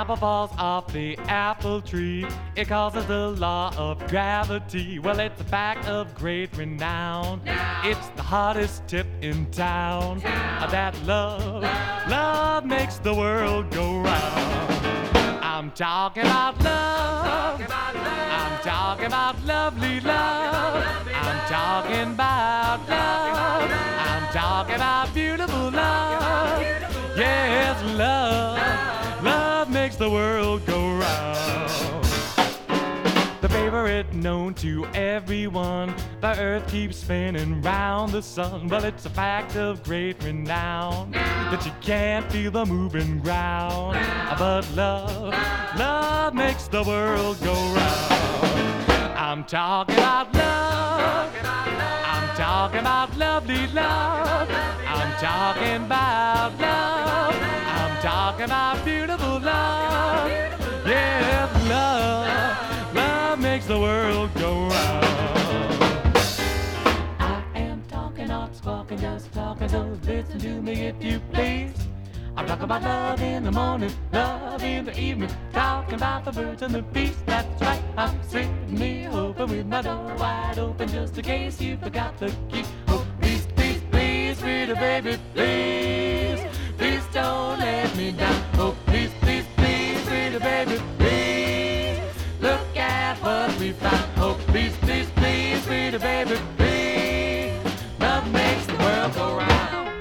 apple falls off the apple tree. It causes the law of gravity. Well, it's a fact of great renown. It's the hottest tip in town. That love makes the world go round. I'm talking about love. I'm talking about lovely love. I'm talking about love. I'm talking about beautiful love. Yes, love. Love makes the world go round. The favorite known to everyone. The earth keeps spinning round the sun. Well, it's a fact of great renown that you can't feel the moving ground. But love makes the world go round. I'm talking about love. I'm talking about lovely love. I'm talking about love. I'm talking about beautiful love. Yes, love. Love makes the world go round. I am talking, not squawking, just talking, so listen to me if you please. I'm talking about love in the morning, love in the evening, talking about the birds and the bees. That's right, I'm sitting here hoping with my door wide open just in case you forgot the key. Oh, please, please, please, pretty baby, please, please don't let me down. Oh, please, please, please, pretty baby, please, look at what we found. Oh, please, please, please, pretty baby, please, love makes the world go round.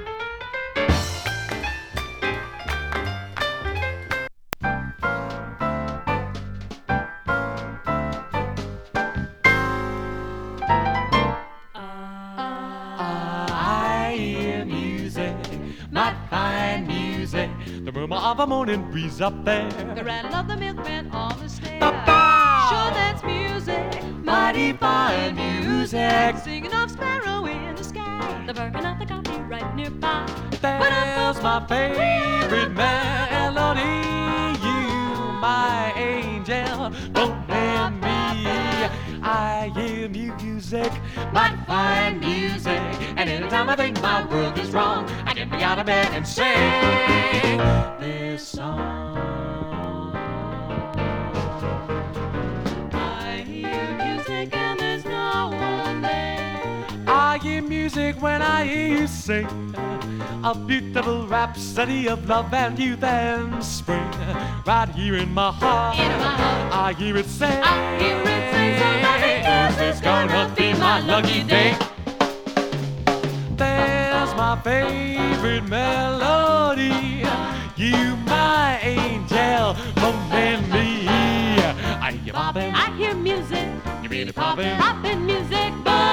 The murmur of a morning breeze up there, the rattle of the milkman on the stair. Sure, that's music, mighty fine music. Singing of sparrow in the sky, the burning of the coffee right nearby. There's my favorite melody, you, my angel, don't end me. I hear music, mighty fine music, and anytime I think my world is wrong, I get me out of bed and sing this song. I hear music and there's no one there. I hear music when I hear you sing, a beautiful rhapsody of love and youth and spring. Right here in my heart, I hear it say, I hear it say, somebody else it's gonna be my lucky day. There's my favorite melody, you my angel, don't end me. I hear you poppin', I hear music, you really poppin', poppin' music, but